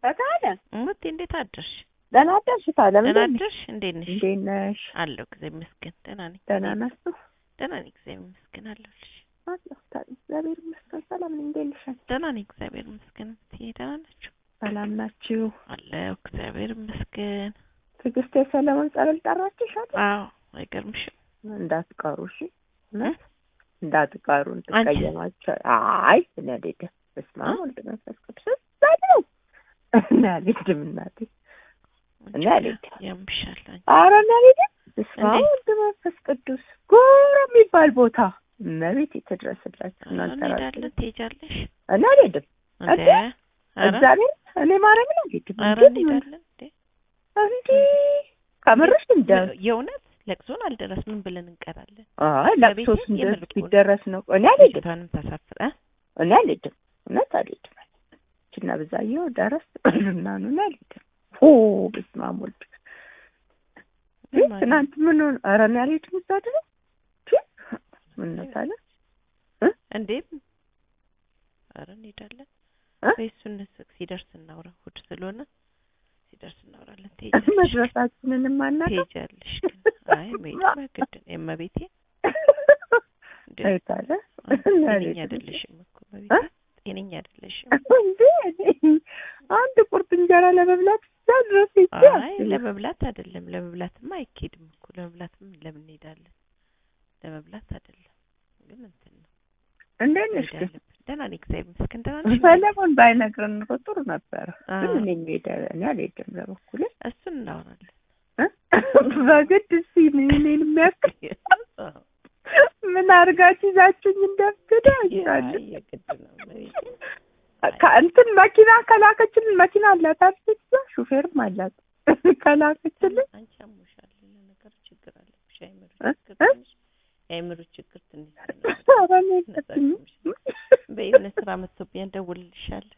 ታታለ እሙት እንዴት አደርሽ? ደህና አደርሽ? ታለም ደህና አደርሽ? እንዴት ነሽ? እንዴት ነሽ? አለሁ እግዚአብሔር ይመስገን ደህና ነኝ። ደህና ነሽ? ደህና ነኝ እግዚአብሔር ይመስገን አለሁልሽ። አለሁ ታዲያ እግዚአብሔር ይመስገን። ሰላም ነኝ። እንዴት ነሽ? ደህና ነኝ እግዚአብሔር ይመስገን። ደህና ናችሁ? ሰላም ናችሁ? አለሁ እግዚአብሔር ይመስገን። ትዕግስት የሰለሞን ጸበል ጠራችሽ አይደል? አዎ አይገርምሽም? እንዳትቀሩ እሺ። እንዳትቀሩ እንትቀየማቸው። አይ እኔ አልሄድም። በስመ አብ ወልድ መንፈስ ቅዱስ ዛሬው እኔ አልሄድም እናቴ እኔ አልሄድም። ያምሻል አንቺ? ኧረ እኔ አልሄድም። በስመ አብ ወልድ መንፈስ ቅዱስ ጎራ የሚባል ቦታ መቤት የተደረሰላችሁ እናንተ እንሄዳለን። ትሄጃለሽ? እኔ አልሄድም። እንዴ እግዚአብሔር እኔ ማርያምን አልሄድም። ኧረ እንሄዳለን እንዴ ከምርሽ እንደ የእውነት ለቅሶን አልደረስ ምን ብለን እንቀራለን? አይ ለቅሶስ እንደዚህ ቢደረስ ነው። እኔ አልሄድም። ታንም ታሳፍረ እኔ አልሄድም። እውነት አልሄድም። እቺና በዛየው ደረስ እና ነው እኔ አልሄድም። በስመ አብ ወልድ ትናንት ምን ሆነ? ኧረ እኔ አልሄድም። እዛ ድረስ ምን ነው ታለ እንዴ? ኧረ እንሄዳለን። እሱን ሲደርስ እናውራ። እሑድ ስለሆነ ሲደርስ እናወራለን። ትሄጃለሽ? መድረሳችንን ማናቀ ትሄጃለሽ? አይ መግድ እመቤቴ አይታለ ጤነኛ አይደለሽም እኮ መቤቴ ጤነኛ አይደለሽም እንዴ? አንድ ቁርጥ እንጀራ ለመብላት ድረስ አይ ለመብላት አይደለም። ለመብላትማ አይኬድም እኮ ለመብላትም ለምን እንሄዳለን? ለመብላት አይደለም ግን እንትን ነው። እንዴት ነሽ? ደህና ነኝ እግዚአብሔር ይመስገን። ደህና ነሽ? ሰለሞን ባይነግረን እኮ ጥሩ ነበር። ግን እኔ አልሄድም በበኩሌ። እሱን እናወራለን። በግድ እኔን የሚያክል ምን አድርጋችሁ ይዛችሁኝ እንደፍዳ ይላል። እንትን መኪና ከላከችልን መኪና አላት አይደል? ሹፌርም አላት ከላከችልን። አንቺ አሞሻል ለነገር ችግር አለብሽ። አይምሮ ችግር ትንሽ ነው። በየሆነ ስራ መጥቶብኝ እደውልልሻለሁ።